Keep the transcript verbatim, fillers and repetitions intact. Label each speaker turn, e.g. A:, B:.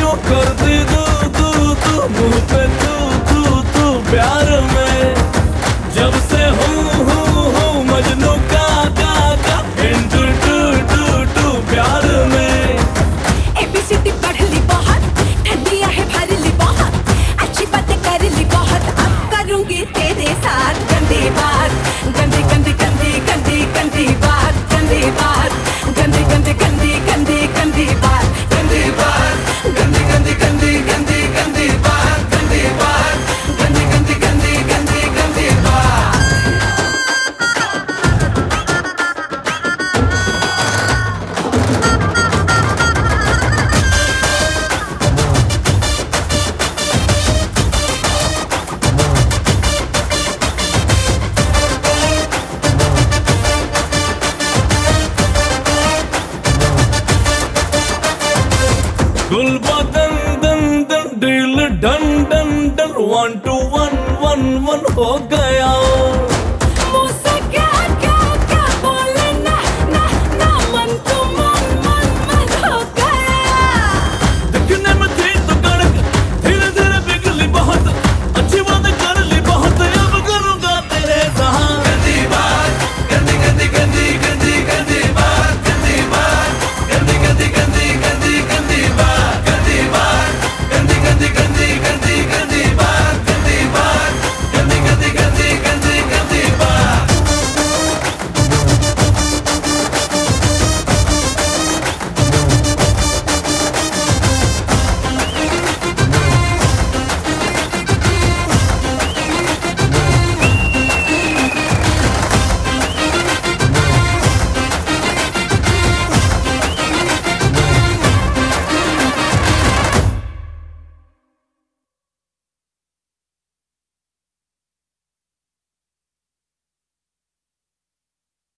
A: जो कर दी तू तू तू मुंह पे तू तू तू प्यार में जब से हूँ हूँ हूँ मजनू का का का इंटू टू टू टू प्यार में।
B: एबीसीडी पढ़ ली बहुत, ठंडियाँ है भर ली बहुत, अच्छी बातें कर ली बहुत, अब करूँगी तेरे साथ गंदी बात, गंदी गंदी गंदी गंदी गंदी बात, गंदी बात, गंदी गंदी गंदी गंदी गंदी बात, गंदी बात, गंदी गंदी गंदी गंदी गंदी बात, गंदी बात, गंदी गंदी गंदी गंदी गंदी बात।
A: गुलबा दन दन दन deal done done done one two one one one हो गए।